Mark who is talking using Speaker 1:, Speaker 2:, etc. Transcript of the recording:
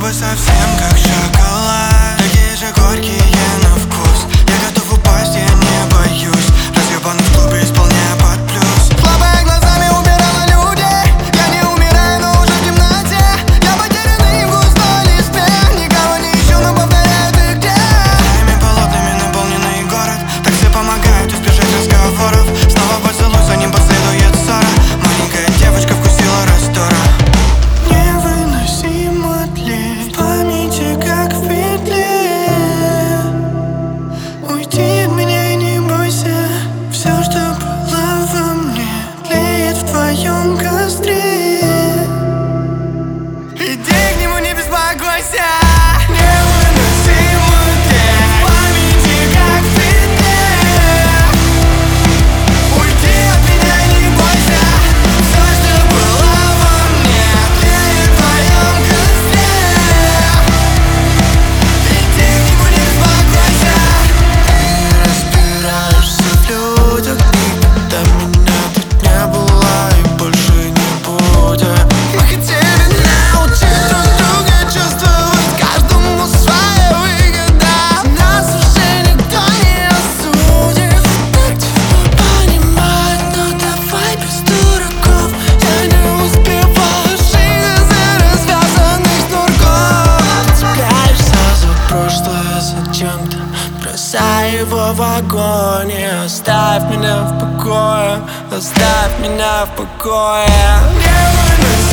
Speaker 1: губы совсем как шоколад, такие же горькие на вкус. Я готов упасть, я не боюсь, разъебанный в клубе исполняя под плюс. Слабая глазами убирала людей, я не умираю, но уже в темноте. Я потерянный в густой листве, никого не ищу, но повторяю, ты где? Твоими полотнами наполненный город, такси помогают избежать разговоров. Снова поцелуй, за ним последует ссора. Маленькая девочка вкусила раздора. Невыносимо тлеет в памяти, как в петле. Уйди от меня и не бойся, все, что было во мне, тлеет в твоем костре. Иди к нему, не беспокойся. Невыносимо тлеет в памяти, как в петле. Уйди от меня и не бойся, все, что было во мне, тлеет в твоем костре. Иди к нему, не беспокойся. Ты разбираешься в людях, никогда меня тут не было и больше не будет. Мы хотели научить друг друга чувствовать каждому своя выгода. Нас уже никто не осудит. Так тяжело понимать, но давай без дураков. Я не успеваю жить из-за развязанных шнурков. Цепляешься за прошлое зачем-то, бросай его в огонь и оставь меня в покое, оставь меня в покое. Невыносимо